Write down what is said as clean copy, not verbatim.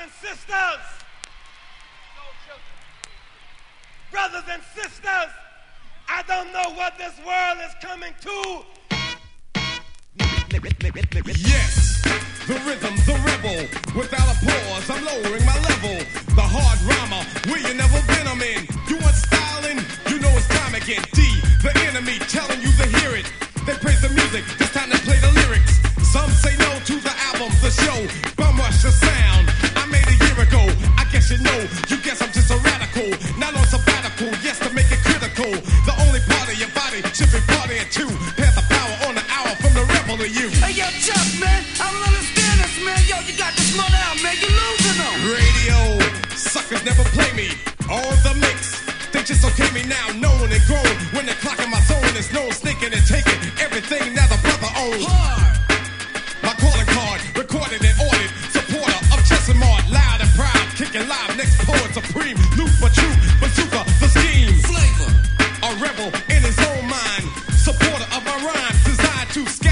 and sisters, brothers and sisters, I don't know what this world is coming to. Yes, the rhythm's a rebel. Without a pause, I'm lowering my level. The hard rhymer, where you never been, I'm in. You want styling? You know it's time again. D, the enemy, telling you to hear it. They praise the music, it's time to play the lyrics. Some say no to the album, the show. Bum rush the sound, I made a year ago. I guess you know, you guess I'm just a radical. Not on sabbatical, yes, to make it critical. The only part of your body should be partying too. Pass the power on the hour from the rebel to you. Hey, yo, Chuck, man, I don't understand this, man. Yo, you got this slow down, man. You're losing them. Radio, suckers never play me. On the mix, they just okay me now. Known and grown, when they're clocking my zone, there's no sneaking and taking everything that the brother owns. My calling card, recorded and ordered. Supporter of Chester Mart, loud and proud. Kicking live, next poet supreme. Loop for truth, bazooka, the scheme. Flavor. A rebel in his own mind. Supporter of my rhymes, designed to